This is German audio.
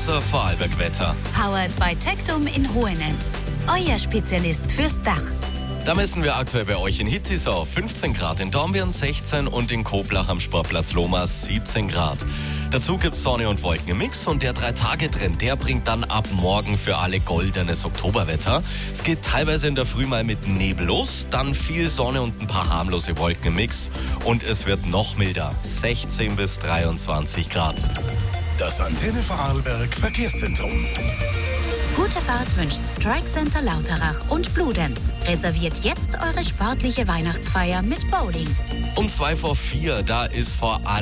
unser Vorarlberg-Wetter. Powered by Tectum in Hohenems. Euer Spezialist fürs Dach. Da messen wir aktuell bei euch in Hittisau 15 Grad, in Dornbirn 16 und in Koblach am Sportplatz Lomas 17 Grad. Dazu gibt's Sonne und Wolken im Mix und der 3-Tage-Trend, der bringt dann ab morgen für alle goldenes Oktoberwetter. Es geht teilweise in der Früh mal mit Nebel los, dann viel Sonne und ein paar harmlose Wolken im Mix und es wird noch milder, 16 bis 23 Grad. Das Antenne Vorarlberg Verkehrszentrum. Gute Fahrt wünscht Strike Center Lauterach und Bludenz. Reserviert jetzt eure sportliche Weihnachtsfeier mit Bowling. Um 3:45, da ist vor allem